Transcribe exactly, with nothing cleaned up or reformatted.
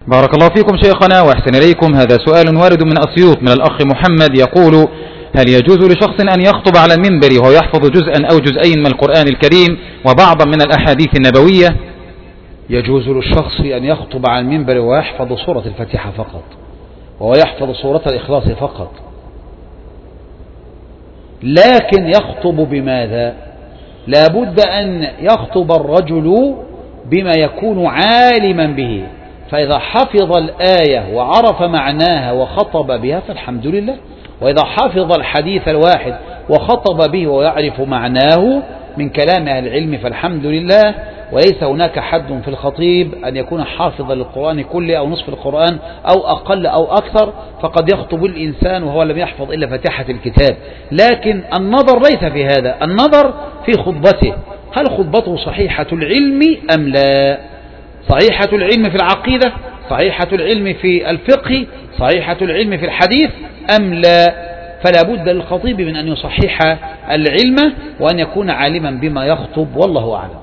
بارك الله فيكم شيخنا وأحسن إليكم. هذا سؤال وارد من أسيوط من الأخ محمد يقول: هل يجوز لشخص أن يخطب على المنبر وهو يحفظ جزءا أو جزئين من القرآن الكريم وبعضا من الأحاديث النبوية؟ يجوز للشخص أن يخطب على المنبر ويحفظ سورة الفاتحة فقط، وهو يحفظ سورة الإخلاص فقط، لكن يخطب بماذا؟ لا بد أن يخطب الرجل بما يكون عالما به، فإذا حفظ الآية وعرف معناها وخطب بها فالحمد لله، وإذا حفظ الحديث الواحد وخطب به ويعرف معناه من كلام أهل العلم فالحمد لله. وليس هناك حد في الخطيب أن يكون حافظا للقرآن كله أو نصف القرآن أو أقل أو أكثر، فقد يخطب الإنسان وهو لم يحفظ إلا فاتحة الكتاب. لكن النظر ليس في هذا، النظر في خطبته، هل خطبته صحيحة العلم أم لا؟ صحيحة العلم في العقيدة، صحيحة العلم في الفقه، صحيحة العلم في الحديث أم لا؟ فلا بد للخطيب من أن يصحح العلم وأن يكون عالما بما يخطب، والله أعلم.